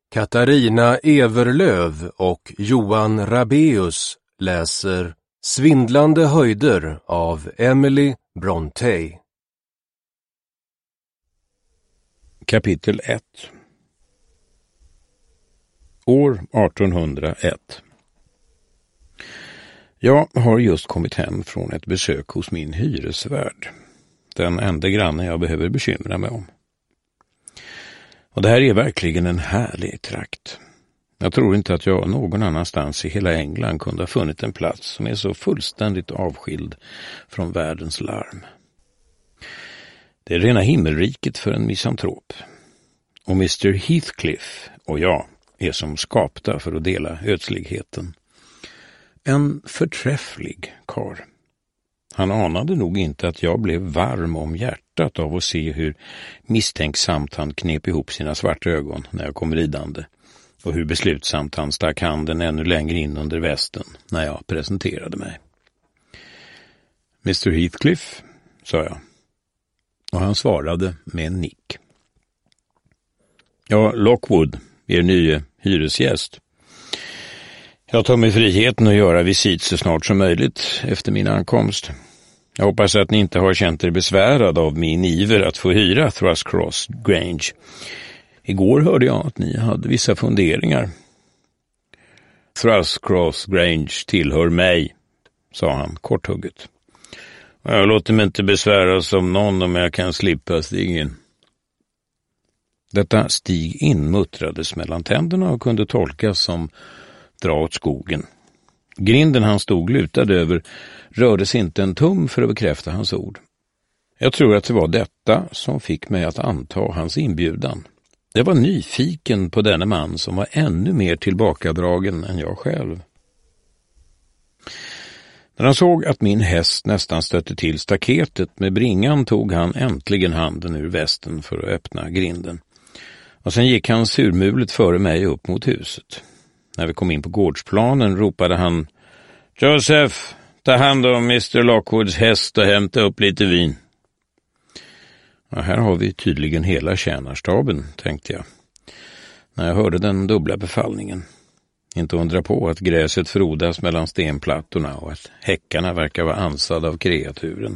Katarina Everlöv och Johan Rabeus läser Svindlande höjder av Emily Brontë. Kapitel 1. År 1801. Jag har just kommit hem från ett besök hos min hyresvärd. Den enda granne jag behöver bekymra mig om. Och det här är verkligen en härlig trakt. Jag tror inte att jag någon annanstans i hela England kunde ha funnit en plats som är så fullständigt avskild från världens larm. Det är rena himmelriket för en misantrop. Och Mr. Heathcliff och jag är som skapta för att dela ödsligheten. En förträfflig karl. Han anade nog inte att jag blev varm om hjärtat av att se hur misstänksamt han knep ihop sina svarta ögon när jag kom ridande och hur beslutsamt han stack handen ännu längre in under västen när jag presenterade mig. Mr. Heathcliff, sa jag. Och han svarade med en nick. Ja, Lockwood, er nye hyresgäst. Jag tar mig friheten att göra visit så snart som möjligt efter min ankomst. Jag hoppas att ni inte har känt er besvärad av min iver att få hyra Thrushcross Grange. Igår hörde jag att ni hade vissa funderingar. Thrushcross Grange tillhör mig, sa han korthugget. Jag låter mig inte besväras om någon om jag kan slippa stig in. Detta stig in muttrades mellan tänderna och kunde tolkas som dra åt skogen. Grinden han stod lutad över rörde sig inte en tum för att bekräfta hans ord. Jag tror att det var detta som fick mig att anta hans inbjudan. Jag var nyfiken på denne man som var ännu mer tillbakadragen än jag själv. När han såg att min häst nästan stötte till staketet med bringan tog han äntligen handen ur västen för att öppna grinden. Och sen gick han surmulet före mig upp mot huset. När vi kom in på gårdsplanen ropade han: Joseph, ta hand om Mr. Lockwoods häst och hämta upp lite vin. Ja, här har vi tydligen hela tjänarstaben, tänkte jag, när jag hörde den dubbla befallningen. Inte undra på att gräset frodas mellan stenplattorna och att häckarna verkar vara ansad av kreaturen.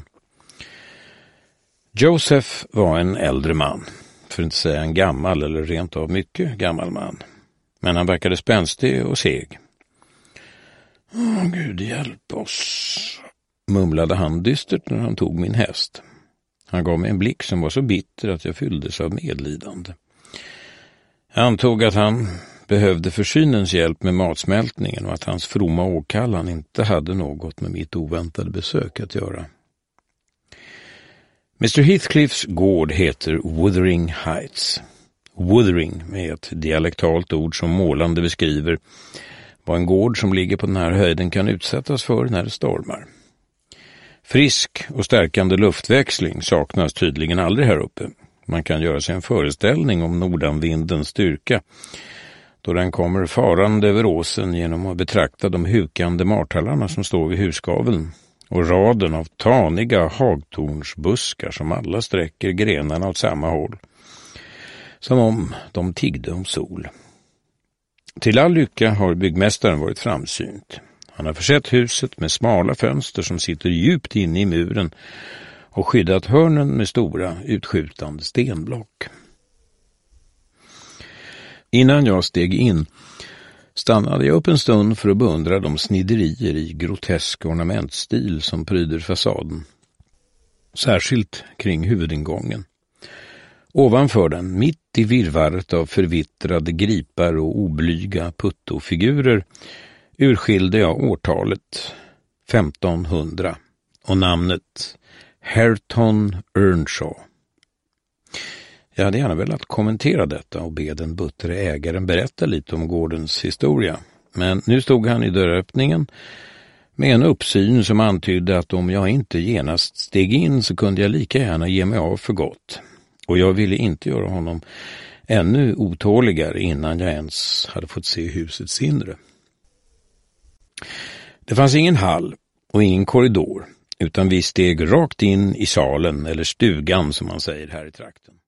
Joseph var en äldre man, för att inte säga en gammal eller rent av mycket gammal man. Men han verkade spänstig och seg. Gud hjälp oss, mumlade han dystert när han tog min häst. Han gav mig en blick som var så bitter att jag fylldes av medlidande. Jag antog att han behövde försynens hjälp med matsmältningen och att hans fromma åkallan inte hade något med mitt oväntade besök att göra. Mr. Heathcliffs gård heter Wuthering Heights. Wuthering är ett dialektalt ord som målande beskriver vad en gård som ligger på den här höjden kan utsättas för när det stormar. Frisk och stärkande luftväxling saknas tydligen aldrig här uppe. Man kan göra sig en föreställning om nordanvindens styrka då den kommer farande över åsen genom att betrakta de hukande martallarna som står vid husgaveln och raden av taniga hagtornsbuskar som alla sträcker grenarna åt samma håll. Som om de tiggde om sol. Till all lycka har byggmästaren varit framsynt. Han har försett huset med smala fönster som sitter djupt inne i muren och skyddat hörnen med stora utskjutande stenblock. Innan jag steg in stannade jag upp en stund för att beundra de sniderier i grotesk ornamentstil som pryder fasaden. Särskilt kring huvudingången. Ovanför den, mitt i virrvarret av förvittrade gripar och oblyga puttofigurer, urskilde jag årtalet 1500 och namnet Hareton Earnshaw. Jag hade gärna velat kommentera detta och be den buttre ägaren berätta lite om gårdens historia. Men nu stod han i dörröppningen med en uppsyn som antydde att om jag inte genast steg in så kunde jag lika gärna ge mig av för gott. Och jag ville inte göra honom ännu otåligare innan jag ens hade fått se husets inre. Det fanns ingen hall och ingen korridor, utan vi steg rakt in i salen eller stugan som man säger här i trakten.